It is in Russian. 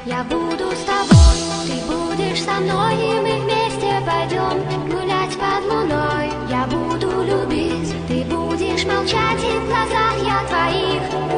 Я буду с тобой, ты будешь со мной, и мы вместе пойдем гулять под луной. Я буду любить, ты будешь молчать, и в глазах я твоих